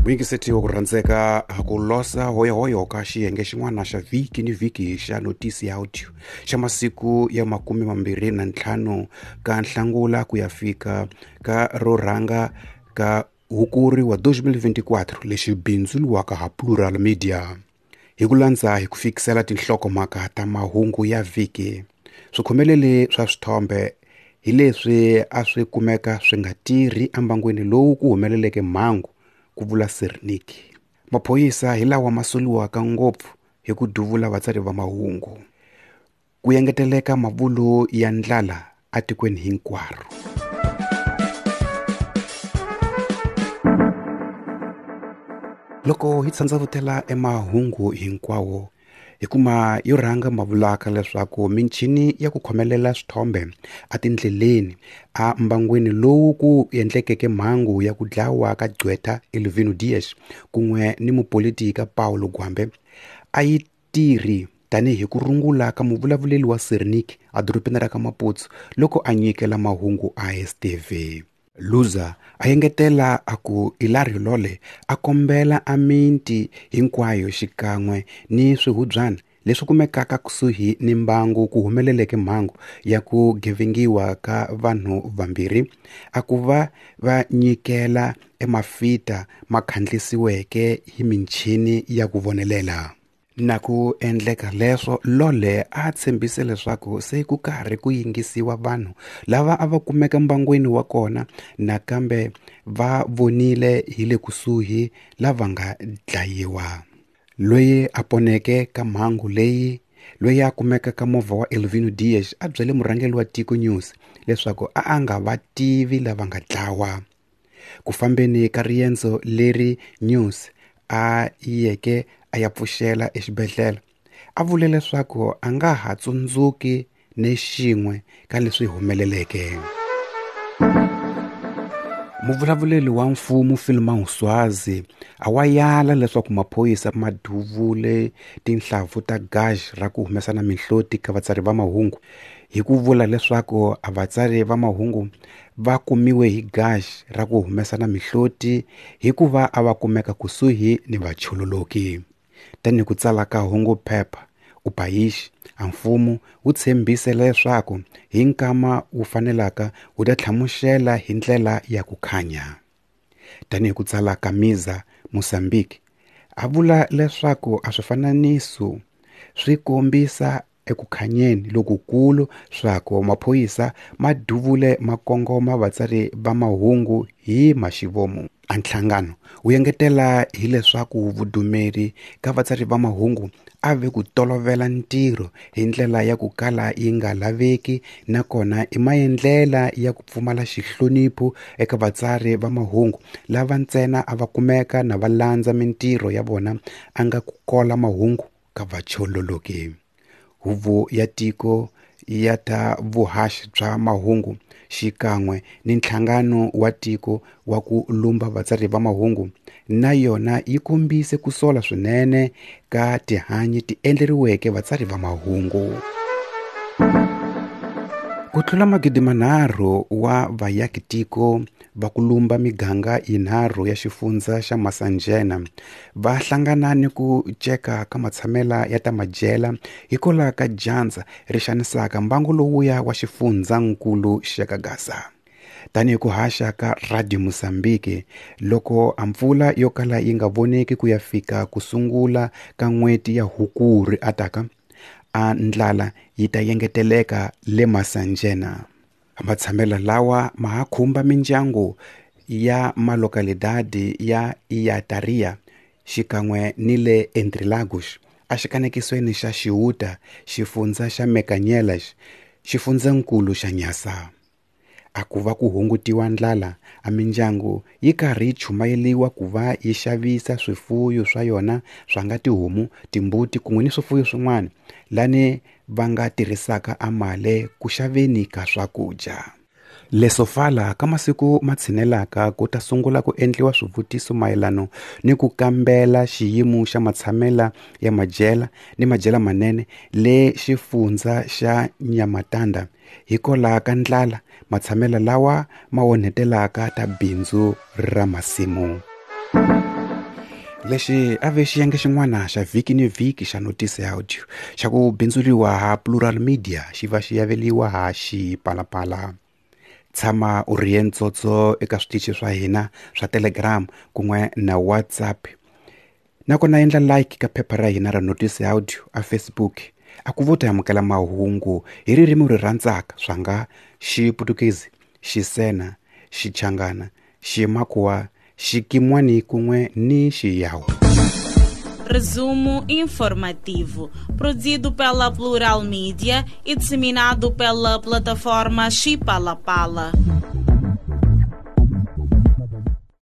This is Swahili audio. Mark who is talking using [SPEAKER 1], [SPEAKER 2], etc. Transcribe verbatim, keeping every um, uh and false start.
[SPEAKER 1] Muyingiseti wa ku rhandzeka ku losa hoyohoyo ka xiyenge xin'wana xa vhiki ni vhiki xa notisi ya audio xa masiku ya makume mambirhi na ntlhanu ka Nhlangula ku ya fika ka ro rhanga ka Hukuri wa twenty twenty-four lexi bindzuriwaka ha Plural Media. Hi ku landza hi ku fikisela tinhlokomhaka ta mahungu ya vhiki. Swikhomeleli swa swithombe hi leswi a swi kumeka swi nga tirhi ambangweni lowu ku humeleleke mhangu, ku vula Sernik. Maphoyisa hi lawa masoliwaka ngopfu hi ku duvula vatsari va mahungu. Ku yengeteleka mavulo ya ndlala atikweni hinkwaro. Loko hi tsandzavutela emahungu hinkwawo, hi kuma yo rhanga mavulaka leswaku minchini ya ku khomelela swithombe a tindleleni a mbangweni lowu ku endlekeke mhangu ya ku dlawa ka Gqwetha Elvino Dias kun'we ni mupolitika Paulo Gwambe a yi tirhi tanihi ku rungula ka muvulavuleli wa Sernik a dorobeni ra ka Maputo loko a nyikela mahungu a S T V. Luza a yengetela a ku Hilario Lole a kombela aminti hinkwayo xikan'we ni swihubyana leswi kumekaka kusuhi ni mbangu ku humeleleke mhangu ya ku gevengiwa ka vanhu vambirhi a ku va va nyikela emafita makhandlisiweke hi minchini ya ku vonelela. Na ku endleka leswo, Lole a tshembise leswaku se ku karhi ku yingisiwa vanhu lava a va kumeka mbangweni wa kona nakambe va vonile hi le kusuhi lava nga dlayiwa. Loyi a poneke ka mhangu leyi, loyi a kumeka ka movha wa Elvino Dias a byele murhangeli wa Tiko News leswaku a a nga va tivi lava nga dlawa. Ku fambeni ka riendzo leri News a yeke a ya pfuxela exibedhlele, a vule leswaku a nga ha tsundzuki ne xin'we ka leswi humeleleke. Muvulavuleli wa mfumo Philemon Swazi a wa yala leswaku maphoyisa ma duvule tinhlavu ta gaji ra ku humesana mihloti ka vatsari va mahungu hi ku vula leswaku a vatsari va mahungu va kumiwe hi gaji ra ku humesana mihloti hi ku va a va kumeka kusuhi ni vachululuki. Tani ku tsala ka hungu phepha Upayishi a mfumo wu tshembise leswaku hi nkama wu fanelaka wu ta tlhamuxela hi ndlela ya ku khanya. Tani ku tsala ka Miza Mozambique a vula leswaku a swifananiso swi kombisa eku khanyeni lokukulu swako maphoyisa ma duvule makongoma vatsari va mahungu hi maxivomo. A nhlangano wu yengetela hi leswaku vudumeri ka vatsari va mahungu a ve ku tolovela ntirho hi ndlela ya ku kala yi nga laveki nakona i maendlela ya ku pfumala xihlonipho eka vatsari va mahungu lava ntsena a va kumeka na valandza mintirho ya vona a nga ku kola mahungu ka vachololoki. Huvo ya tiko ya ta vuhaxi bya mahungu xikan'we ni nhlangano wa tiko wa ku lumba vatsari va mahungu na yona yi kombise ku sola swinene ka tihanyi ti endleriweke vatsari va mahungu. Ku tlula magidi manharhu wa vayakitiko va ku lumba miganga yinharhu ya xifundza xa Masanjena va hlangana ni ku ceka ka matshamela ya ta majela hikola ka dyandza ri xanisaka mbangu lowuya wa xifundzankulu xa Kagasa. Tani ku haxa ka Radio Mozambique loko mpfula yo kala yi nga voneki ku ya fika ku sungula ka n'weti ya Hukuri ataka, a ndlala yi ta yengeteleka le Masanjena. Matshamela lawa ma ha khumba mindyangu ya malokalidadi ya Iataria xikan'we ni le Entrelagos a xikanekisweni xa Xihuta, xifundza xa Mekanyelas, xifundzankulu xa Nyasa. A ku va ku hungutiwa ndlala, a mindyangu yi karhi yi chumayeliwa ku va yi xavisa swifuyo swa yona swa nga tihomu, timbuti kun'we ni swifuyo swin'wana lani va nga tirhisaka a male ku xaveni ka swakudya. Leswo fala ka masiku ma tshinelaka ku ta sungula ku endliwa swivutiso mayelano ni ku kambela xiyimo xa matshamela ya majela ni majela manene le xifundza xa Nyamatanda hikola ka ndlala matshamela lawa ma onhetelaka ta bindzu ra masimu. lexi a ve xiyenge xin'wana xa vhiki ni vhiki xa Notice Audio xa ku bindzuriwa ha Plural Media xi va xi yaveliwa ha Xipalapala. Tshama u ri yentsotso eka switichi swa hina swa Telegram kun'we na WhatsApp. Nakona endla like ka phepha ra hina ra Notice Audio a Facebook. A ku vuta amukela mahungu hi ririmi u ri rhandzaka swa nga Xiputukezi, Xisena, Xichangana, Ximakua, Xikimwani kun'we ni Xiyawu.
[SPEAKER 2] Resumo informativo, produzido pela Plural Mídia e disseminado pela plataforma Xipalapala.